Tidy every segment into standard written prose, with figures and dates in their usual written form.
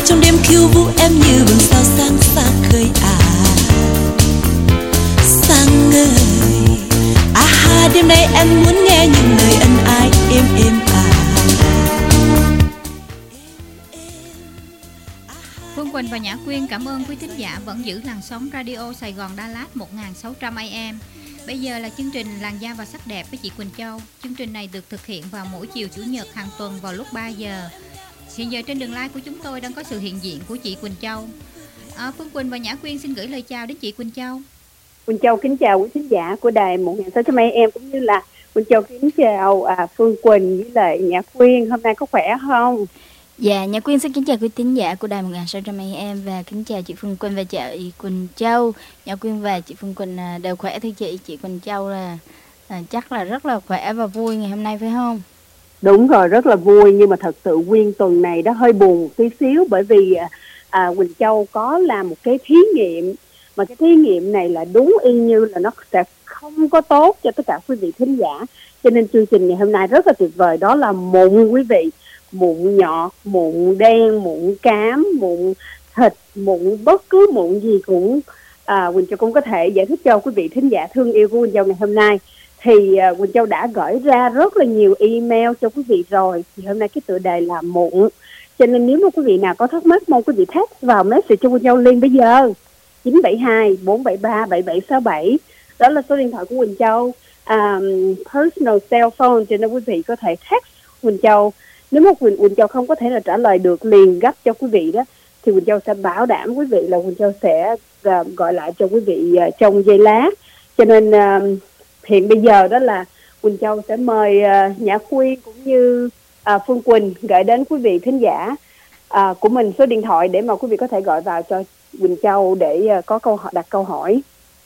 trong đêm khiêu vũ em như vầng sao sáng xa khơi sáng ngời. Đêm nay em muốn nghe những lời ân ái êm êm Phương Quỳnh và Nhã Quyên cảm ơn quý thính giả vẫn giữ làn sóng Radio Sài Gòn Đà Lạt 1600 AM. Bây giờ là chương trình Làn da và sắc đẹp với chị Quỳnh Châu. Chương trình này được thực hiện vào mỗi chiều Chủ nhật hàng tuần vào lúc 3 giờ. Hiện giờ trên đường live của chúng tôi đang có sự hiện diện của chị Quỳnh Châu. Phương Quỳnh và Nhã Quyên xin gửi lời chào đến chị Quỳnh Châu. Quỳnh Châu kính chào quý thính giả của đài 1600 AM cũng như là Quỳnh Châu kính chào Phương Quỳnh với lại Nhã Quyên. Hôm nay có khỏe không? Dạ, Nhã Quyên xin kính chào quý thính giả của đài 1600 AM và kính chào chị Phương Quỳnh và chị Quỳnh Châu. Nhã Quyên và chị Phương Quỳnh đều khỏe thưa chị. Chị Quỳnh Châu là chắc là rất là khỏe và vui ngày hôm nay phải không? Đúng rồi, rất là vui, nhưng mà thật sự nguyên tuần này đó hơi buồn một tí xíu, bởi vì Quỳnh Châu có làm một cái thí nghiệm, mà cái thí nghiệm này là đúng y như là nó sẽ không có tốt cho tất cả quý vị thính giả. Cho nên chương trình ngày hôm nay rất là tuyệt vời, đó là mụn quý vị. Mụn nhọt, mụn đen, mụn cám, mụn thịt, mụn bất cứ mụn gì cũng Quỳnh Châu cũng có thể giải thích cho quý vị thính giả thương yêu của Quỳnh Châu ngày hôm nay. Thì Quỳnh Châu đã gửi ra rất là nhiều email cho quý vị rồi. Thì hôm nay cái tựa đề là mụn. Cho nên nếu mà quý vị nào có thắc mắc, mong quý vị text vào message cho Quỳnh Châu liền bây giờ. 972 473 7767. Đó là số điện thoại của Quỳnh Châu. Personal cell phone, cho nên quý vị có thể text Quỳnh Châu. Nếu mà Quỳnh Châu không có thể là trả lời được liền gấp cho quý vị đó, thì Quỳnh Châu sẽ bảo đảm quý vị là Quỳnh Châu sẽ gọi lại cho quý vị trong giây lát. Cho nên hiện bây giờ đó là Quỳnh Châu sẽ mời Nhã Quyên cũng như Phương Quỳnh gửi đến quý vị thính giả của mình số điện thoại để mà quý vị có thể gọi vào cho Quỳnh Châu để có đặt câu hỏi.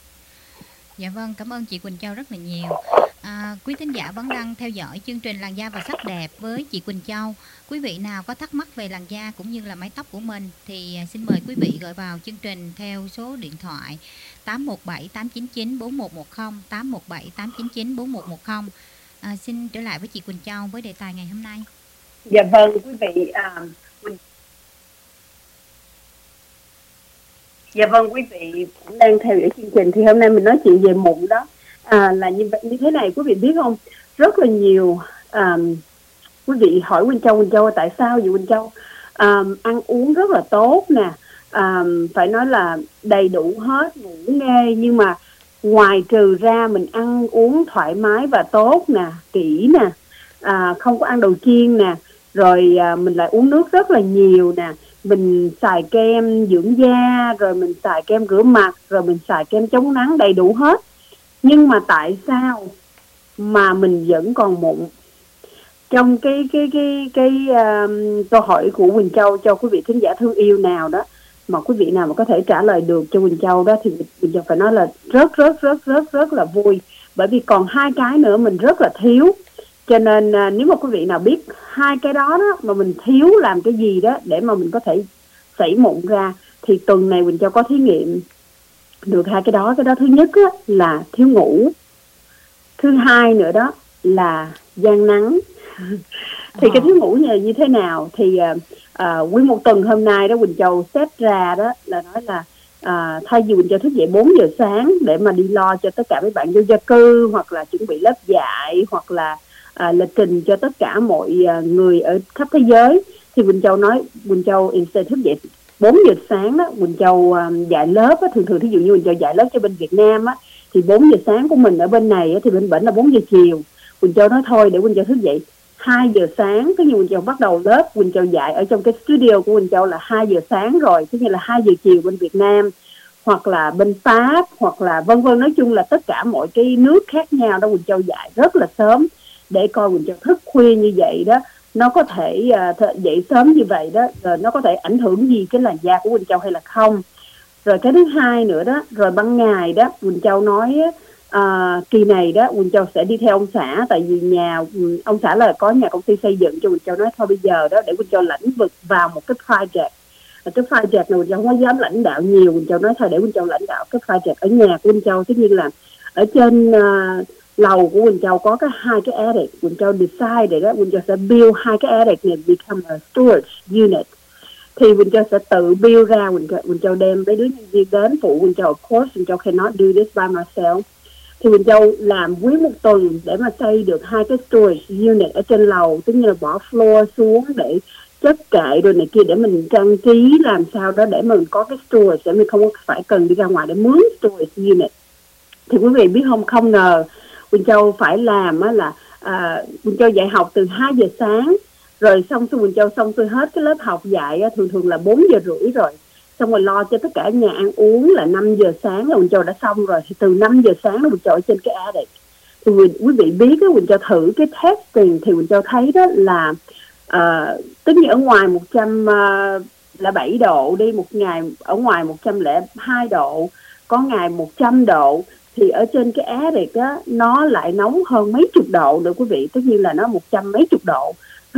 Dạ vâng, cảm ơn chị Quỳnh Châu rất là nhiều. Quý thính giả vẫn đang theo dõi chương trình Làn da và sắc đẹp với chị Quỳnh Châu. Quý vị nào có thắc mắc về làn da cũng như là mái tóc của mình thì xin mời quý vị gọi vào chương trình theo số điện thoại 817 899 4110, 817 899 4110. Xin trở lại với chị Quỳnh Châu với đề tài ngày hôm nay. Dạ vâng, quý vị. Dạ vâng, quý vị cũng đang theo dõi chương trình. Thì hôm nay mình nói chuyện về mụn đó. Là như thế này, quý vị biết không? Rất là nhiều quý vị hỏi Quỳnh Châu tại sao vậy Quỳnh Châu? Ăn uống rất là tốt nè, phải nói là đầy đủ hết, ngủ nghê, nhưng mà ngoài trừ ra mình ăn uống thoải mái và tốt nè, kỹ nè, không có ăn đồ chiên nè, rồi mình lại uống nước rất là nhiều nè, mình xài kem dưỡng da, rồi mình xài kem rửa mặt, rồi mình xài kem chống nắng, đầy đủ hết. Nhưng mà tại sao mà mình vẫn còn mụn? Trong cái câu hỏi của Quỳnh Châu cho quý vị thính giả thương yêu nào đó, mà quý vị nào mà có thể trả lời được cho Quỳnh Châu đó, thì Quỳnh Châu phải nói là rất là vui. Bởi vì còn hai cái nữa mình rất là thiếu. Cho nên nếu mà quý vị nào biết hai cái đó mà mình thiếu làm cái gì đó để mà mình có thể xảy mụn ra, thì tuần này Quỳnh Châu có thí nghiệm được hai cái đó. Cái đó thứ nhất là thiếu ngủ, thứ hai nữa đó là gian nắng. Thì cái thiếu ngủ như thế nào? Thì nguyên một tuần hôm nay đó Quỳnh Châu set ra đó là nói là thay vì Quỳnh Châu thức dậy 4 giờ sáng để mà đi lo cho tất cả mấy bạn vô gia cư, hoặc là chuẩn bị lớp dạy, hoặc là lịch trình cho tất cả mọi người ở khắp thế giới, thì Quỳnh Châu nói Quỳnh Châu instead thức dậy 4 giờ sáng đó, Quỳnh Châu dạy lớp á, thường thí dụ như Quỳnh Châu dạy lớp cho bên Việt Nam á, thì 4 giờ sáng của mình ở bên này á, thì bên bển là 4 giờ chiều. Quỳnh Châu nói thôi để Quỳnh Châu thức dậy 2 giờ sáng, cứ như Quỳnh Châu bắt đầu lớp, Quỳnh Châu dạy ở trong cái studio của Quỳnh Châu là 2 giờ sáng rồi, tức như là 2 giờ chiều bên Việt Nam, hoặc là bên Pháp, hoặc là vân vân, nói chung là tất cả mọi cái nước khác nhau đó Quỳnh Châu dạy rất là sớm, để coi Quỳnh Châu thức khuya như vậy đó, nó có thể dậy sớm như vậy đó, rồi nó có thể ảnh hưởng gì cái làn da của Quỳnh Châu hay là không. Rồi cái thứ hai nữa đó, rồi ban ngày đó Quỳnh Châu nói kỳ này đó Quỳnh Châu sẽ đi theo ông xã, tại vì nhà ông xã là có nhà công ty xây dựng, cho Quỳnh Châu nói thôi bây giờ đó để Quỳnh Châu lãnh vực vào một cái project. Cái project này Quỳnh Châu không có dám lãnh đạo nhiều, Quỳnh Châu nói thôi để Quỳnh Châu lãnh đạo cái project ở nhà của Quỳnh Châu, tất nhiên là ở trên lầu của Quỳnh Châu có hai cái attic. Quỳnh Châu decide để đó Quỳnh Châu sẽ build hai cái attic này become a storage unit. thì Quỳnh Châu sẽ tự bill ra. Quỳnh Châu đem mấy đứa nhân viên đến phụ Quỳnh Châu. Of course Quỳnh Châu cannot do this by myself. Thì Quỳnh Châu làm quý một tuần để mà xây được 2 cái storage unit ở trên lầu, tức như là bỏ floor xuống để chất kệ rồi này kia, để mình trang trí làm sao đó để mình có cái storage, để mình không phải cần đi ra ngoài để mướn storage unit. Thì quý vị biết không ngờ Quỳnh Châu phải làm á là Quỳnh Châu dạy học từ 2 giờ sáng, rồi xong Quỳnh Châu xong tôi hết cái lớp học dạy thường là 4 giờ rưỡi rồi, xong rồi lo cho tất cả nhà ăn uống là 5 giờ sáng là Quỳnh Châu đã xong rồi. Thì từ 5 giờ sáng là Quỳnh Châu ở trên cái attic. Thì quý vị biết đó, Quỳnh Châu thử cái testing thì Quỳnh Châu thấy đó là tức như ở ngoài 107 độ đi, một ngày ở ngoài 102 độ, có ngày 100 độ, thì ở trên cái attic á nó lại nóng hơn mấy chục độ nữa quý vị, tất nhiên là nó 100 mấy chục độ,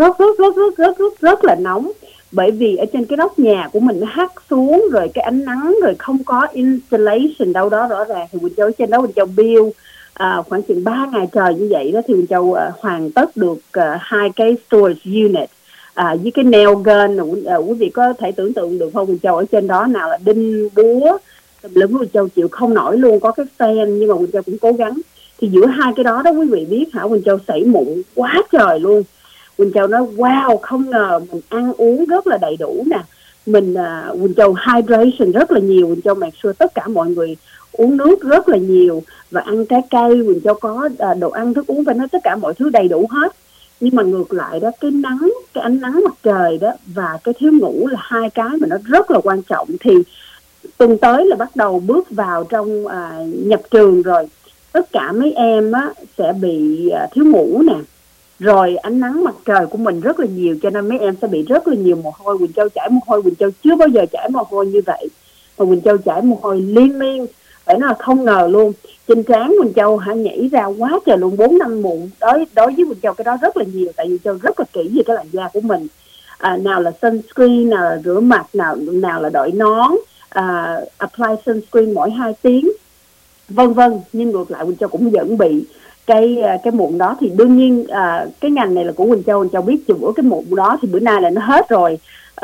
rất là nóng. Bởi vì ở trên cái nóc nhà của mình nó hắt xuống, rồi cái ánh nắng, rồi không có insulation đâu đó rõ ràng. Thì Quỳnh Châu trên đó Quỳnh Châu build khoảng chừng 3 ngày trời như vậy đó, thì Quỳnh Châu hoàn tất được 2 cái storage unit với cái nail gun. Quý vị có thể tưởng tượng được không? Quỳnh Châu ở trên đó nào là đinh búa lớn, Quỳnh Châu chịu không nổi luôn, có cái fan nhưng mà Quỳnh Châu cũng cố gắng. Thì giữa 2 cái đó quý vị biết hả, Quỳnh Châu sảy mụn quá trời luôn. Quỳnh Châu nói wow, không ngờ mình ăn uống rất là đầy đủ nè, mình Quỳnh Châu hydration rất là nhiều. Quỳnh Châu make sure tất cả mọi người uống nước rất là nhiều và ăn trái cây. Quỳnh Châu có đồ ăn thức uống, phải nói tất cả mọi thứ đầy đủ hết. Nhưng mà ngược lại đó, cái nắng, cái ánh nắng mặt trời đó và cái thiếu ngủ là 2 cái mà nó rất là quan trọng. Thì tuần tới là bắt đầu bước vào trong nhập trường rồi, tất cả mấy em á sẽ bị thiếu ngủ nè, rồi ánh nắng mặt trời của mình rất là nhiều, cho nên mấy em sẽ bị rất là nhiều mồ hôi. Quỳnh Châu chảy mồ hôi, Quỳnh Châu chưa bao giờ chảy mồ hôi như vậy, và Quỳnh Châu chảy mồ hôi liên miên, phải nói là không ngờ luôn. Trên trán Quỳnh Châu nhảy ra quá trời luôn, 4-5 mụn. Đối với Quỳnh Châu cái đó rất là nhiều, tại vì Châu rất là kỹ về cái làn da của mình. Nào là sunscreen, nào là rửa mặt, nào là đội nón, apply sunscreen mỗi 2 tiếng, vân vân. Nhưng ngược lại Quỳnh Châu cũng vẫn bị cái mụn đó. Thì đương nhiên cái ngành này là của Quỳnh Châu biết chữa cái mụn đó, thì bữa nay là nó hết rồi,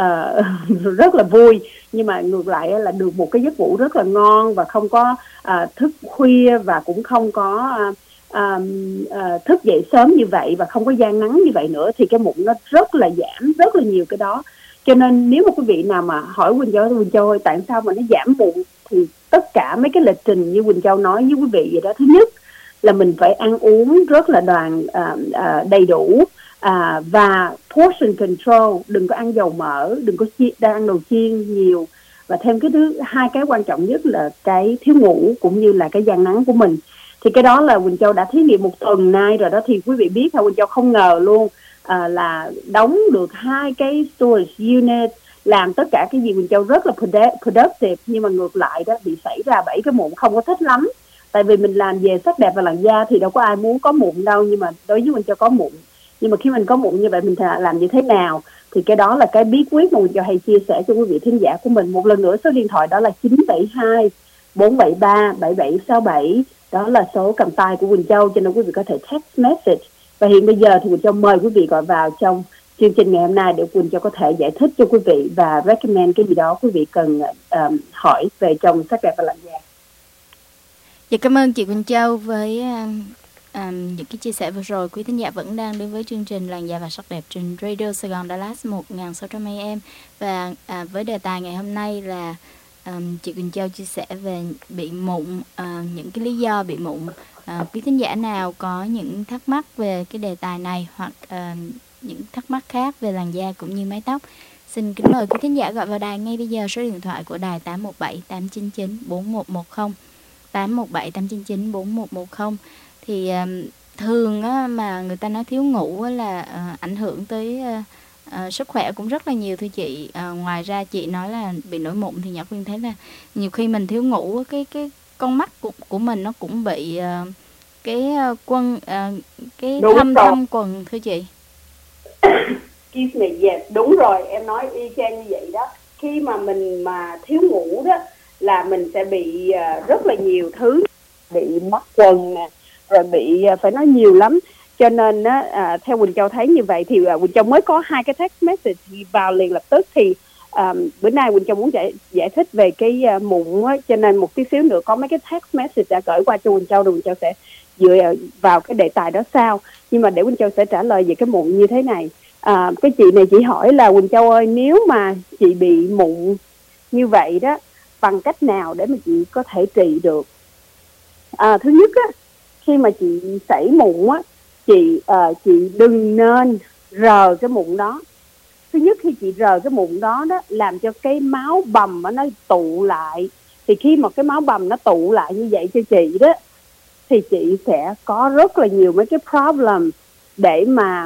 rất là vui. Nhưng mà ngược lại là được một cái giấc ngủ rất là ngon, và không có thức khuya, và cũng không có thức dậy sớm như vậy, và không có gian nắng như vậy nữa, thì cái mụn nó rất là giảm rất là nhiều cái đó. Cho nên nếu mà quý vị nào mà hỏi Quỳnh Châu ơi, tại sao mà nó giảm mụn, thì tất cả mấy cái lịch trình như Quỳnh Châu nói với quý vị vậy đó. Thứ nhất là mình phải ăn uống rất là đầy đủ, và portion control, đừng có ăn dầu mỡ, đừng có ăn đồ chiên nhiều. Và thêm cái 2 cái quan trọng nhất là cái thiếu ngủ cũng như là cái gian nắng của mình. Thì cái đó là Quỳnh Châu đã thí nghiệm 1 tuần nay rồi đó. Thì quý vị biết Quỳnh Châu không ngờ luôn là đóng được 2 cái storage unit, làm tất cả cái gì Quỳnh Châu rất là productive. Nhưng mà ngược lại đó, bị xảy ra 7 cái mụn, không có thích lắm. Tại vì mình làm về sắc đẹp và làn da thì đâu có ai muốn có mụn đâu, nhưng mà đối với Quỳnh Châu có mụn. Nhưng mà khi mình có mụn như vậy mình làm như thế nào, thì cái đó là cái bí quyết mà Quỳnh Châu hay chia sẻ cho quý vị thính giả của mình. Một lần nữa số điện thoại đó là 972 473 7767, đó là số cầm tay của Quỳnh Châu, cho nên quý vị có thể text message. Và hiện bây giờ thì Quỳnh Châu mời quý vị gọi vào trong chương trình ngày hôm nay để Quỳnh Châu có thể giải thích cho quý vị và recommend cái gì đó quý vị cần hỏi về trong sắc đẹp và làn da. Dạ, cảm ơn chị Quỳnh Châu với những cái chia sẻ vừa rồi. Quý thính giả vẫn đang đến với chương trình Làn da và sắc đẹp trên Radio Sài Gòn Dallas 1600 AM. Và với đề tài ngày hôm nay là chị Quỳnh Châu chia sẻ về bị mụn, những cái lý do bị mụn. Quý thính giả nào có những thắc mắc về cái đề tài này, hoặc những thắc mắc khác về làn da cũng như mái tóc, xin kính mời quý thính giả gọi vào đài ngay bây giờ. Số điện thoại của đài 817 899 4110, 817 899 4110. Thì thường mà người ta nói thiếu ngủ là ảnh hưởng tới sức khỏe cũng rất là nhiều thưa chị. Ngoài ra chị nói là bị nổi mụn, thì Nhã Quyên thấy là nhiều khi mình thiếu ngủ, cái con mắt của mình nó cũng bị cái thâm quầng thưa chị. Yes, đúng rồi, em nói y chang như vậy đó. Khi mà mình thiếu ngủ đó là mình sẽ bị rất là nhiều thứ, bị mắc quầng nè, rồi bị phải nói nhiều lắm. Cho nên theo Quỳnh Châu thấy như vậy thì Quỳnh Châu mới có 2 cái text message vào liền lập tức. Thì bữa nay Quỳnh Châu muốn giải thích về cái mụn á, cho nên một tí xíu nữa có mấy cái text message đã gửi qua cho Quỳnh Châu, rồi Quỳnh Châu sẽ dựa vào cái đề tài đó sau. Nhưng mà để Quỳnh Châu sẽ trả lời về cái mụn như thế này. Cái chị này chỉ hỏi là Quỳnh Châu ơi, nếu mà chị bị mụn như vậy đó, bằng cách nào để mà chị có thể trị được? Thứ nhất á, khi mà chị sảy mụn á, chị đừng nên rờ cái mụn đó. Thứ nhất, khi chị rờ cái mụn đó làm cho cái máu bầm nó tụ lại. Thì khi mà cái máu bầm nó tụ lại như vậy cho chị đó, thì chị sẽ có rất là nhiều mấy cái problem để mà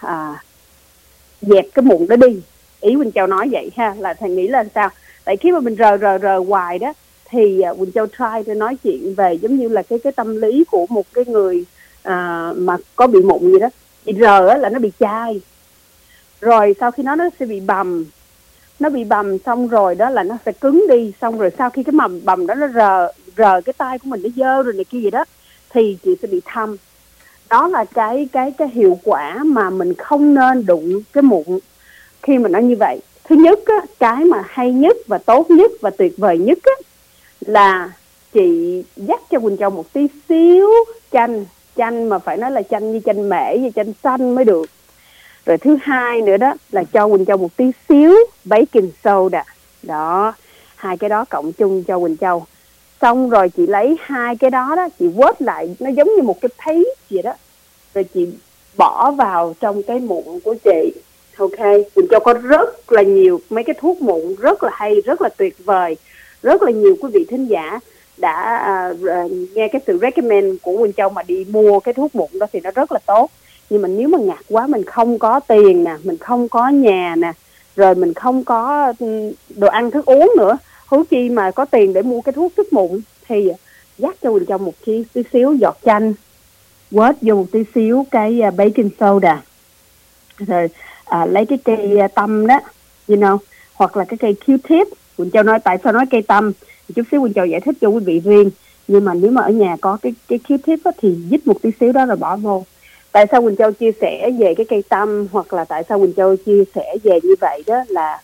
dẹp cái mụn đó đi. Ý Quỳnh Châu nói vậy ha, là thầy nghĩ là sao? Tại khi mà mình rờ hoài đó, thì Quỳnh Châu try để nói chuyện về giống như là cái tâm lý của một cái người mà có bị mụn gì đó. Chị rờ á là nó bị chai, rồi sau khi nó sẽ bị bầm, nó bị bầm xong rồi đó là nó sẽ cứng đi, xong rồi sau khi cái bầm đó nó rờ cái tay của mình nó dơ rồi này kia gì đó, thì chị sẽ bị thâm. Đó là cái hiệu quả mà mình không nên đụng cái mụn khi mà nó như vậy. Thứ nhất á, cái mà hay nhất và tốt nhất và tuyệt vời nhất á, là chị dắt cho Quỳnh Châu một tí xíu chanh mà phải nói là chanh như chanh mễ và chanh xanh mới được. Rồi thứ hai nữa đó là cho Quỳnh Châu một tí xíu baking soda. Đó, hai cái đó cộng chung cho Quỳnh Châu. Xong rồi chị lấy hai cái đó chị quết lại, nó giống như một cái paste vậy đó. Rồi chị bỏ vào trong cái mụn của chị. Ok, Quỳnh Châu có rất là nhiều mấy cái thuốc mụn rất là hay, rất là tuyệt vời. Rất là nhiều quý vị thính giả đã nghe cái sự recommend của Quỳnh Châu mà đi mua cái thuốc mụn đó thì nó rất là tốt. Nhưng mà nếu mà ngặt quá, mình không có tiền nè, mình không có nhà nè, rồi mình không có đồ ăn thức uống nữa, huống chi mà có tiền để mua cái thuốc sức mụn, thì dắt cho Quỳnh Châu một tí xíu giọt chanh, quết vô một tí xíu cái baking soda, rồi lấy cái cây tăm đó, hoặc là cái cây Q-tip. Quỳnh Châu nói tại sao nói cây tăm, chút xíu Quỳnh Châu giải thích cho quý vị riêng. Nhưng mà nếu mà ở nhà có cái Q-tip đó, thì dít một tí xíu đó rồi bỏ vô. Tại sao Quỳnh Châu chia sẻ về cái cây tăm, hoặc là tại sao Quỳnh Châu chia sẻ về như vậy đó là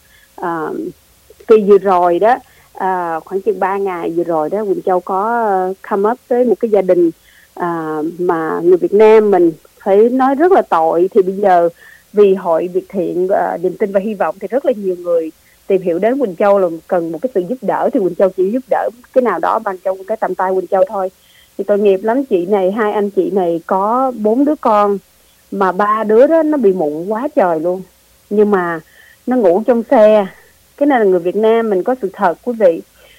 kỳ vừa rồi đó, khoảng chừng 3 ngày vừa rồi đó, Quỳnh Châu có come up với một cái gia đình mà người Việt Nam mình phải nói rất là tội. Thì bây giờ vì Hội Việt Thiện Niềm Tin và Hy Vọng thì rất là nhiều người tìm hiểu đến Quỳnh Châu là cần một cái sự giúp đỡ, thì Quỳnh Châu chỉ giúp đỡ cái nào đó bằng trong cái tầm tay Quỳnh Châu thôi. Thì tội nghiệp lắm, chị này, hai anh chị này có 4 đứa con, mà 3 đứa đó nó bị mụn quá trời luôn, nhưng mà nó ngủ trong xe. Cái này là người Việt Nam mình có sự thật quý vị.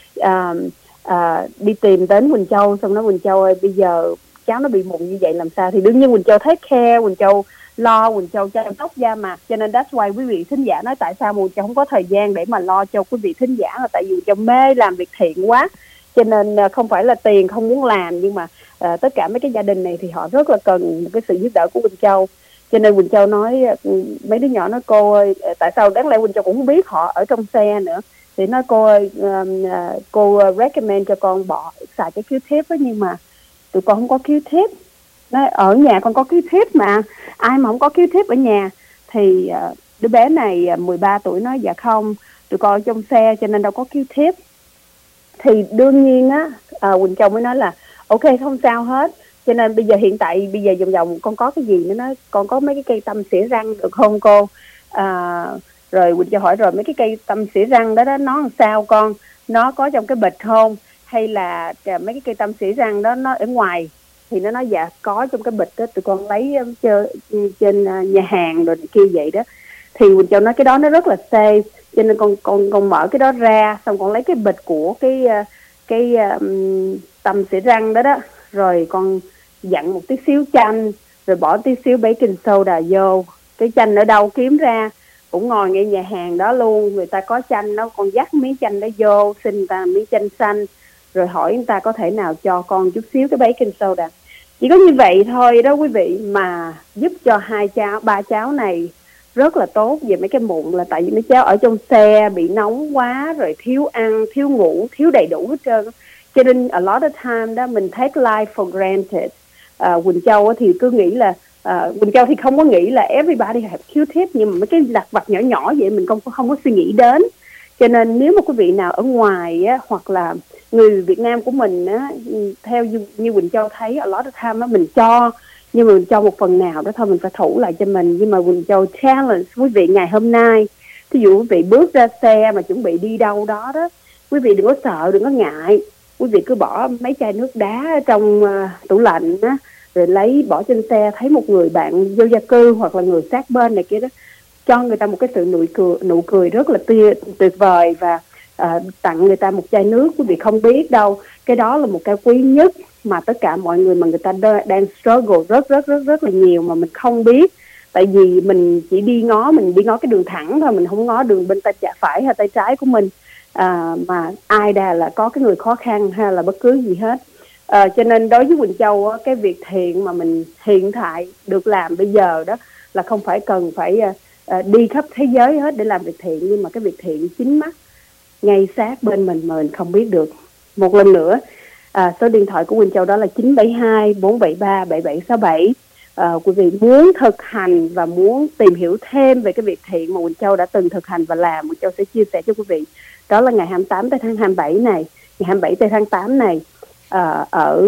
Đi tìm đến Quỳnh Châu, xong nói Quỳnh Châu ơi, bây giờ cháu nó bị mụn như vậy làm sao? Thì đương nhiên Quỳnh Châu take care, Quỳnh Châu lo, Quỳnh Châu chăm sóc da mặt. Cho nên that's why quý vị thính giả nói tại sao Quỳnh Châu không có thời gian để mà lo cho quý vị thính giả, là tại vì Quỳnh Châu mê làm việc thiện quá. Cho nên không phải là tiền không muốn làm, nhưng mà tất cả mấy cái gia đình này thì họ rất là cần một cái sự giúp đỡ của Quỳnh Châu. Cho nên Quỳnh Châu nói, mấy đứa nhỏ nói cô ơi, tại sao đáng lẽ Quỳnh Châu cũng không biết, họ ở trong xe nữa, thì nói cô ơi, cô recommend cho con xài cái Q-tip đó, nhưng mà tụi con không có Q-tip. Nói ở nhà con có Q-tip mà, ai mà không có Q-tip ở nhà. Thì đứa bé này 13 tuổi nói dạ không, tụi con ở trong xe cho nên đâu có Q-tip. Thì đương nhiên á, Quỳnh Châu mới nói là ok, không sao hết. Cho nên hiện tại bây giờ vòng con có cái gì nữa, nói con có mấy cái cây tăm xỉa răng được không cô? Rồi Quỳnh Châu hỏi rồi mấy cái cây tăm xỉa răng đó nó làm sao con? Nó có trong cái bịch không? Hay là mấy cái cây tăm xỉa răng đó nó ở ngoài? Thì nó nói dạ có trong cái bịch đó, tụi con lấy trên nhà hàng rồi kia vậy đó. Thì Quỳnh Châu nói cái đó nó rất là safe, cho nên con mở cái đó ra, xong con lấy cái bịch của cái tăm xỉa răng đó đó, rồi con dặn một tí xíu chanh, rồi bỏ tí xíu baking soda vô. Cái chanh ở đâu kiếm ra, cũng ngồi ngay nhà hàng đó luôn, người ta có chanh đó, con dắt miếng chanh đó vô, xin người ta miếng chanh xanh, rồi hỏi người ta có thể nào cho con chút xíu cái baking soda. Chỉ có như vậy thôi đó quý vị, mà giúp cho ba cháu này rất là tốt về mấy cái mụn, là tại vì mấy cháu ở trong xe bị nóng quá, rồi thiếu ăn, thiếu ngủ, thiếu đầy đủ hết trơn. Cho nên a lot of time đó mình take life for granted. Quỳnh Châu thì cứ nghĩ là Quỳnh Châu thì không có nghĩ là everybody have Q-tip, nhưng mà mấy cái lặt vặt nhỏ nhỏ vậy mình không có suy nghĩ đến. Cho nên nếu mà quý vị nào ở ngoài á, hoặc là người Việt Nam của mình á, theo như Quỳnh Châu thấy a lot of time á, mình cho, nhưng mà mình cho một phần nào đó thôi, mình phải thủ lại cho mình. Nhưng mà Quỳnh Châu challenge quý vị ngày hôm nay, ví dụ quý vị bước ra xe mà chuẩn bị đi đâu đó đó, quý vị đừng có sợ, đừng có ngại, quý vị cứ bỏ mấy chai nước đá ở trong tủ lạnh á, rồi lấy bỏ trên xe, thấy một người bạn vô gia cư hoặc là người sát bên này kia đó, cho người ta một cái sự nụ cười rất là tuyệt vời, và tặng người ta một chai nước. Quý vị không biết đâu, cái đó là một cái quý nhất mà tất cả mọi người mà người ta đang struggle rất là nhiều mà mình không biết. Tại vì mình chỉ đi ngó cái đường thẳng thôi, mình không ngó đường bên tay phải hay tay trái của mình, mà ai đà là có cái người khó khăn hay là bất cứ gì hết. Cho nên đối với Quỳnh Châu á, cái việc thiện mà mình hiện tại được làm bây giờ đó là không phải cần phải đi khắp thế giới hết để làm việc thiện, nhưng mà cái việc thiện chính mắt ngay sát bên mình mà mình không biết được. Một lần nữa, số điện thoại của Quỳnh Châu đó là 972 473 7767. Quý vị muốn thực hành và muốn tìm hiểu thêm về cái việc thiện mà Quỳnh Châu đã từng thực hành và làm, Quỳnh Châu sẽ chia sẻ cho quý vị. Đó là ngày 28 tới tháng 27 này, ngày 27 tới tháng 8 này, ở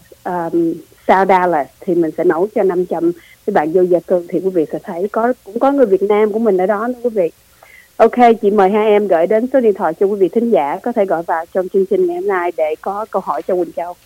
South Dallas thì mình sẽ nấu cho 500 cái bạn vô gia cư, thì quý vị sẽ thấy cũng có người Việt Nam của mình ở đó nữa quý vị. Ok, chị mời hai em gửi đến số điện thoại cho quý vị thính giả có thể gọi vào trong chương trình ngày hôm nay để có câu hỏi cho Quỳnh Châu.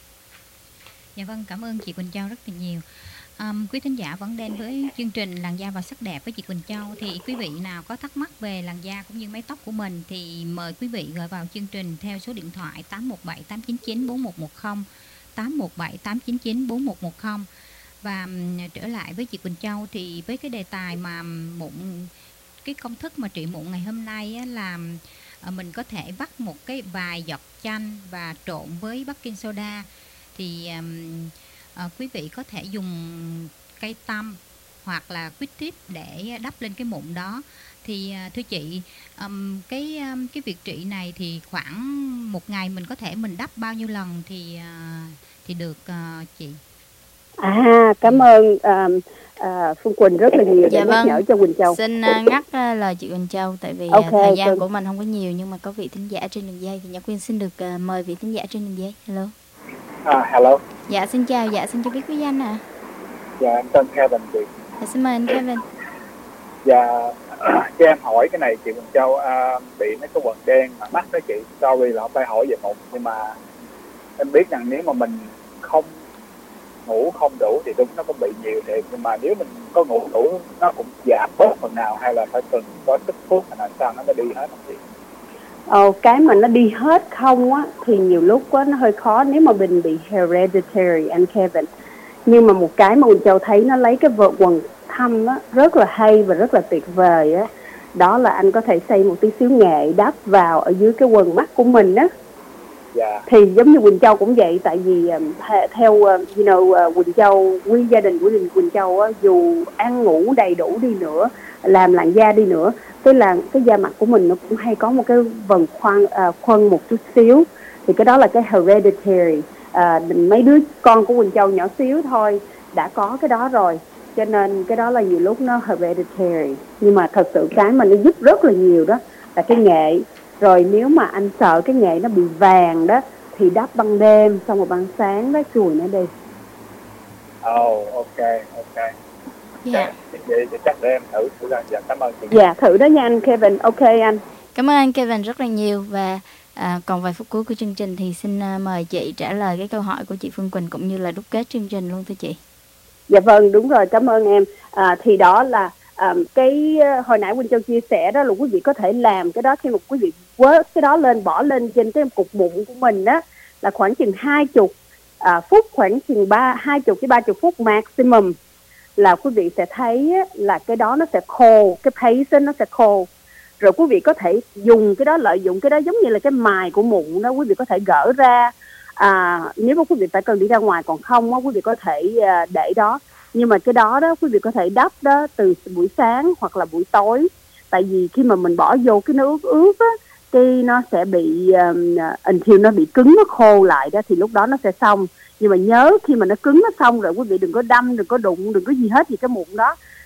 Dạ vâng, cảm ơn chị Quỳnh Châu rất là nhiều. Quý thính giả vẫn đến với chương trình Làn da và sắc đẹp với chị Quỳnh Châu. Thì quý vị nào có thắc mắc về làn da cũng như mái tóc của mình thì mời quý vị gọi vào chương trình theo số điện thoại 817 899 4110, 817 899 4110. Và trở lại với chị Quỳnh Châu thì với cái đề tài mà cái công thức mà trị mụn ngày hôm nay á, là mình có thể vắt một cái vài giọt chanh và trộn với baking soda. Thì quý vị có thể dùng cây tăm hoặc là quýt tip để đắp lên cái mụn đó. Thì thưa chị, cái việc trị này thì khoảng một ngày mình có thể mình đắp bao nhiêu lần thì được chị? Cảm ơn Phương Quỳnh rất là nhiều để nhắc nhở cho Quỳnh Châu. Xin ngắt lời chị Quỳnh Châu tại vì thời gian của mình không có nhiều, nhưng mà có vị thính giả trên đường dây thì Nhã Quyên xin được mời vị thính giả trên đường dây. Hello. Hello. Dạ xin chào, dạ xin cho biết quý danh ạ. Dạ em tên Kevin chị. Dạ, xin mời anh Kevin. Dạ cho em hỏi cái này chị Quỳnh Châu, bị mấy cái quầng đen mà mắt đó chị. Sorry là không phải hỏi về mụn, nhưng mà em biết rằng nếu mà mình không ngủ không đủ thì đúng nó cũng bị nhiều thiệt, nhưng mà nếu mình có ngủ đủ nó cũng giảm bớt phần nào, hay là phải cần có sức thuốc hay là sao nó mới đi hết không chị? Cái mà nó đi hết không á thì nhiều lúc á nó hơi khó nếu mà mình bị hereditary anh Kevin. Nhưng mà một cái mà Quỳnh Châu thấy nó lấy cái quầng thâm á rất là hay và rất là tuyệt vời á, đó là anh có thể xay một tí xíu nghệ đắp vào ở dưới cái quầng mắt của mình á. Thì giống như Quỳnh Châu cũng vậy, tại vì theo Quỳnh Châu, gia đình của Quỳnh Châu á, dù ăn ngủ đầy đủ đi nữa, làm làn da đi nữa, cái da mặt của mình nó cũng hay có một cái vầng khoăn một chút xíu, thì cái đó là cái hereditary. Mấy đứa con của Quỳnh Châu nhỏ xíu thôi đã có cái đó rồi, cho nên cái đó là nhiều lúc nó hereditary. Nhưng mà thật sự cái mà nó giúp rất là nhiều đó là cái nghệ. Rồi nếu mà anh sợ cái nghệ nó bị vàng đó thì đắp ban đêm, xong rồi ban sáng đó chùi nó đi. Ok. Dạ. Vậy chắc để em thử ra. Dạ, cảm ơn chị. Dạ, thử đó nha anh Kevin. Ok anh. Cảm ơn anh Kevin rất là nhiều. Và còn vài phút cuối của chương trình thì xin mời chị trả lời cái câu hỏi của chị Phương Quỳnh cũng như là đúc kết chương trình luôn thưa chị. Dạ vâng, đúng rồi, cảm ơn em. Thì đó là cái hồi nãy Quỳnh Châu chia sẻ đó là quý vị có thể làm cái đó khi mà quý vị quớt cái đó lên, bỏ lên trên cái cục mụn của mình đó là khoảng chừng 20 phút, khoảng chừng 20 tới 30 phút maximum là quý vị sẽ thấy là cái đó nó sẽ khô, cái paste nó sẽ khô. Rồi quý vị có thể dùng cái đó, lợi dụng cái đó giống như là cái mài của mụn đó, quý vị có thể gỡ ra. Nếu mà quý vị phải cần đi ra ngoài, còn không quý vị có thể để đó. Nhưng mà cái đó quý vị có thể đắp đó từ buổi sáng hoặc là buổi tối. Tại vì khi mà mình bỏ vô cái nước ướt á, cái nó sẽ bị until nó bị cứng, nó khô lại đó thì lúc đó nó sẽ xong. Nhưng mà nhớ khi mà nó cứng nó xong rồi quý vị đừng có đâm, đừng có đụng, đừng có gì hết gì cái mụn đó.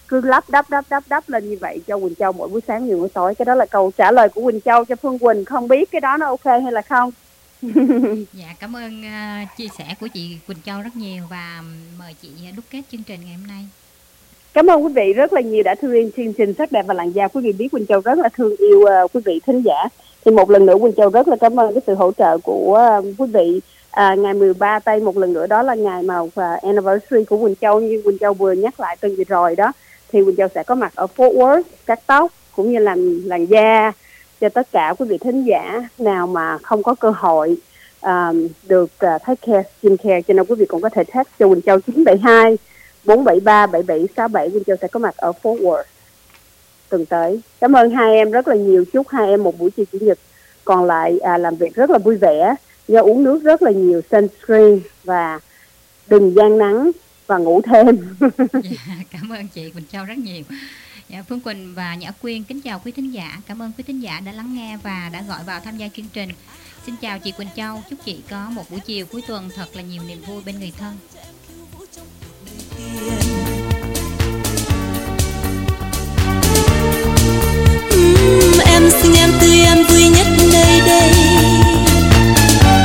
cứ đắp lên như vậy cho Quỳnh Châu mỗi buổi sáng nhiều buổi tối. Cái đó là câu trả lời của Quỳnh Châu cho Phương Quỳnh. Không biết cái đó nó ok hay là không? Dạ, cảm ơn chia sẻ của chị Quỳnh Châu rất nhiều, và mời chị đúc kết chương trình ngày hôm nay. Cảm ơn quý vị rất là nhiều đã thương yêu chương trình Sắc Đẹp và Làn Da. Quý vị biết Quỳnh Châu rất là thương yêu quý vị thính giả. Thì một lần nữa Quỳnh Châu rất là cảm ơn cái sự hỗ trợ của quý vị. Ngày 13 tây một lần nữa đó là ngày mà anniversary của Quỳnh Châu, như Quỳnh Châu vừa nhắc lại tuần vừa rồi đó, thì Quỳnh Châu sẽ có mặt ở Fort Worth cắt tóc cũng như làm làn da cho tất cả quý vị thính giả nào mà không có cơ hội được take care skin care, cho nên quý vị cũng có thể text cho Quỳnh Châu 972 473 7767. Quỳnh Châu sẽ có mặt ở Fort Worth tuần tới. Cảm ơn hai em rất là nhiều. Chúc hai em một buổi chiều chủ nhật còn lại làm việc rất là vui vẻ. Nhớ uống nước rất là nhiều, sunscreen, và đừng gian nắng và ngủ thêm. Dạ, cảm ơn chị Quỳnh Châu rất nhiều. Dạ, Phương Quỳnh và Nhã Quyên kính chào quý thính giả. Cảm ơn quý thính giả đã lắng nghe và đã gọi vào tham gia chương trình. Xin chào chị Quỳnh Châu. Chúc chị có một buổi chiều cuối tuần thật là nhiều niềm vui bên người thân.